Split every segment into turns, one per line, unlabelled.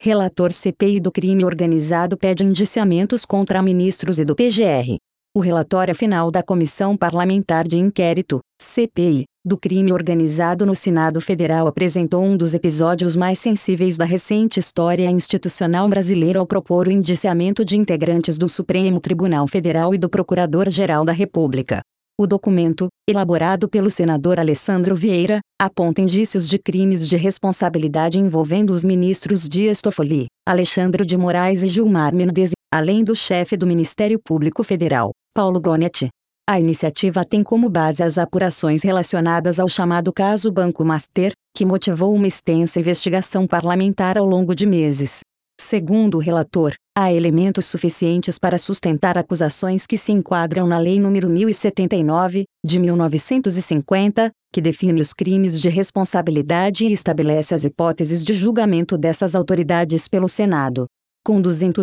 Relator CPI do crime organizado pede indiciamentos contra ministros e do PGR. O relatório final da Comissão Parlamentar de Inquérito, CPI, do crime organizado no Senado Federal apresentou um dos episódios mais sensíveis da recente história institucional brasileira ao propor o indiciamento de integrantes do Supremo Tribunal Federal e do Procurador-Geral da República. O documento, elaborado pelo senador Alessandro Vieira, aponta indícios de crimes de responsabilidade envolvendo os ministros Dias Toffoli, Alexandre de Moraes e Gilmar Mendes, além do chefe do Ministério Público Federal, Paulo Gonetti. A iniciativa tem como base as apurações relacionadas ao chamado caso Banco Master, que motivou uma extensa investigação parlamentar ao longo de meses. Segundo o relator, há elementos suficientes para sustentar acusações que se enquadram na Lei nº 1079, de 1950, que define os crimes de responsabilidade e estabelece as hipóteses de julgamento dessas autoridades pelo Senado. Com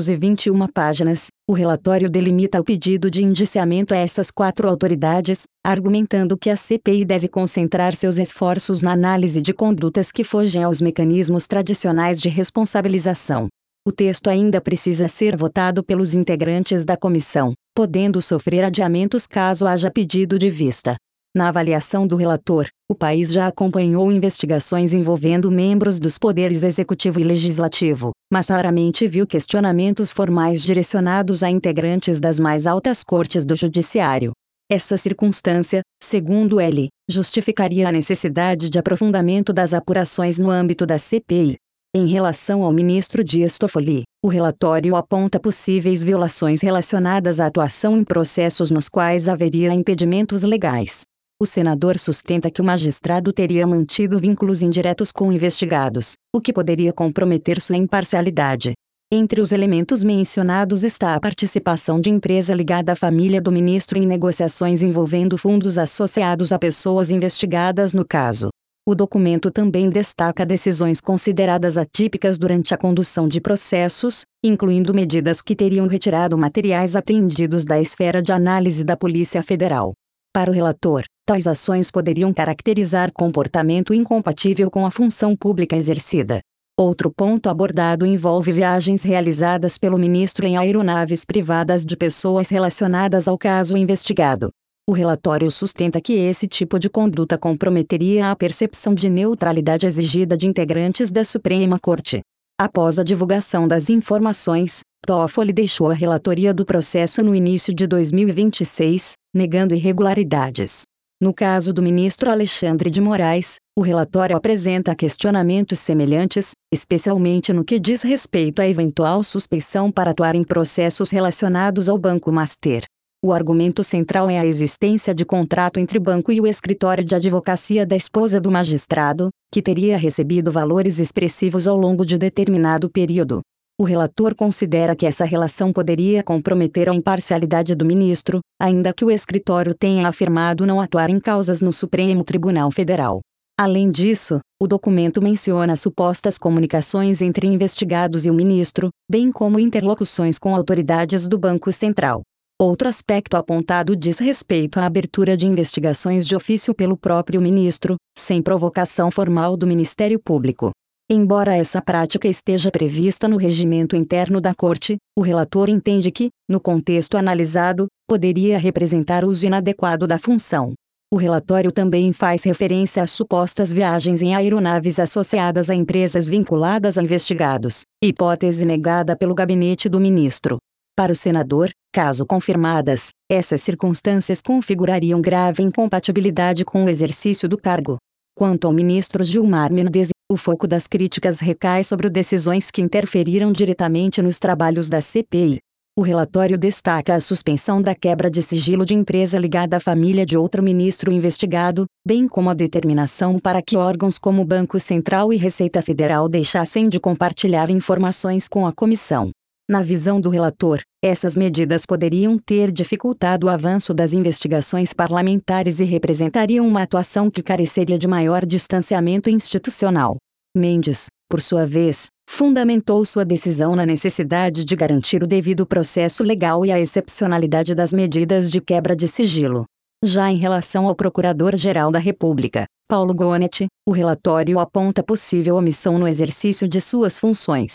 221 páginas, o relatório delimita o pedido de indiciamento a essas 4 autoridades, argumentando que a CPI deve concentrar seus esforços na análise de condutas que fogem aos mecanismos tradicionais de responsabilização. O texto ainda precisa ser votado pelos integrantes da comissão, podendo sofrer adiamentos caso haja pedido de vista. Na avaliação do relator, o país já acompanhou investigações envolvendo membros dos poderes executivo e legislativo, mas raramente viu questionamentos formais direcionados a integrantes das mais altas cortes do judiciário. Essa circunstância, segundo ele, justificaria a necessidade de aprofundamento das apurações no âmbito da CPI. Em relação ao ministro Dias Toffoli, o relatório aponta possíveis violações relacionadas à atuação em processos nos quais haveria impedimentos legais. O senador sustenta que o magistrado teria mantido vínculos indiretos com investigados, o que poderia comprometer sua imparcialidade. Entre os elementos mencionados está a participação de empresa ligada à família do ministro em negociações envolvendo fundos associados a pessoas investigadas no caso. O documento também destaca decisões consideradas atípicas durante a condução de processos, incluindo medidas que teriam retirado materiais apreendidos da esfera de análise da Polícia Federal. Para o relator, tais ações poderiam caracterizar comportamento incompatível com a função pública exercida. Outro ponto abordado envolve viagens realizadas pelo ministro em aeronaves privadas de pessoas relacionadas ao caso investigado. O relatório sustenta que esse tipo de conduta comprometeria a percepção de neutralidade exigida de integrantes da Suprema Corte. Após a divulgação das informações, Toffoli deixou a relatoria do processo no início de 2026, negando irregularidades. No caso do ministro Alexandre de Moraes, o relatório apresenta questionamentos semelhantes, especialmente no que diz respeito à eventual suspeição para atuar em processos relacionados ao Banco Master. O argumento central é a existência de contrato entre o banco e o escritório de advocacia da esposa do magistrado, que teria recebido valores expressivos ao longo de determinado período. O relator considera que essa relação poderia comprometer a imparcialidade do ministro, ainda que o escritório tenha afirmado não atuar em causas no Supremo Tribunal Federal. Além disso, o documento menciona supostas comunicações entre investigados e o ministro, bem como interlocuções com autoridades do Banco Central. Outro aspecto apontado diz respeito à abertura de investigações de ofício pelo próprio ministro, sem provocação formal do Ministério Público. Embora essa prática esteja prevista no regimento interno da Corte, o relator entende que, no contexto analisado, poderia representar uso inadequado da função. O relatório também faz referência às supostas viagens em aeronaves associadas a empresas vinculadas a investigados, hipótese negada pelo gabinete do ministro. Para o senador, caso confirmadas, essas circunstâncias configurariam grave incompatibilidade com o exercício do cargo. Quanto ao ministro Gilmar Mendes, o foco das críticas recai sobre decisões que interferiram diretamente nos trabalhos da CPI. O relatório destaca a suspensão da quebra de sigilo de empresa ligada à família de outro ministro investigado, bem como a determinação para que órgãos como o Banco Central e Receita Federal deixassem de compartilhar informações com a comissão. Na visão do relator, essas medidas poderiam ter dificultado o avanço das investigações parlamentares e representariam uma atuação que careceria de maior distanciamento institucional. Mendes, por sua vez, fundamentou sua decisão na necessidade de garantir o devido processo legal e a excepcionalidade das medidas de quebra de sigilo. Já em relação ao Procurador-Geral da República, Paulo Gonetti, o relatório aponta possível omissão no exercício de suas funções.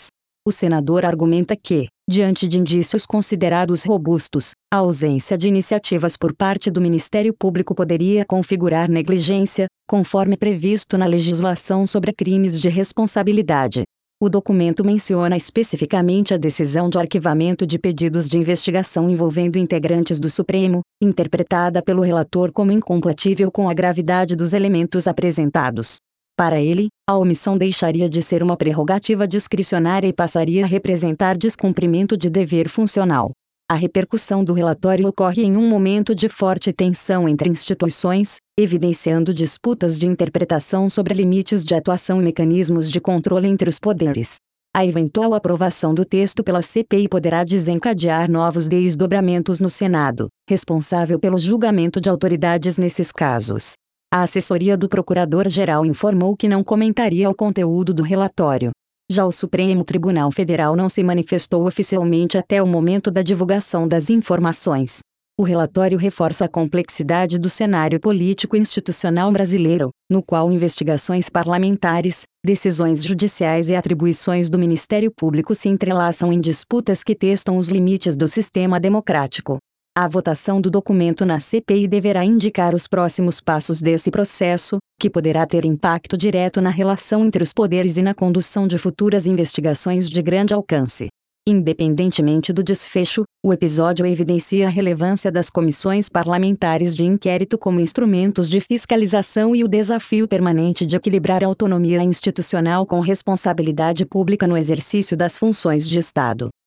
O senador argumenta que, diante de indícios considerados robustos, a ausência de iniciativas por parte do Ministério Público poderia configurar negligência, conforme previsto na legislação sobre crimes de responsabilidade. O documento menciona especificamente a decisão de arquivamento de pedidos de investigação envolvendo integrantes do Supremo, interpretada pelo relator como incompatível com a gravidade dos elementos apresentados. Para ele, a omissão deixaria de ser uma prerrogativa discricionária e passaria a representar descumprimento de dever funcional. A repercussão do relatório ocorre em um momento de forte tensão entre instituições, evidenciando disputas de interpretação sobre limites de atuação e mecanismos de controle entre os poderes. A eventual aprovação do texto pela CPI poderá desencadear novos desdobramentos no Senado, responsável pelo julgamento de autoridades nesses casos. A assessoria do Procurador-Geral informou que não comentaria o conteúdo do relatório. Já o Supremo Tribunal Federal não se manifestou oficialmente até o momento da divulgação das informações. O relatório reforça a complexidade do cenário político e institucional brasileiro, no qual investigações parlamentares, decisões judiciais e atribuições do Ministério Público se entrelaçam em disputas que testam os limites do sistema democrático. A votação do documento na CPI deverá indicar os próximos passos desse processo, que poderá ter impacto direto na relação entre os poderes e na condução de futuras investigações de grande alcance. Independentemente do desfecho, o episódio evidencia a relevância das comissões parlamentares de inquérito como instrumentos de fiscalização e o desafio permanente de equilibrar a autonomia institucional com responsabilidade pública no exercício das funções de Estado.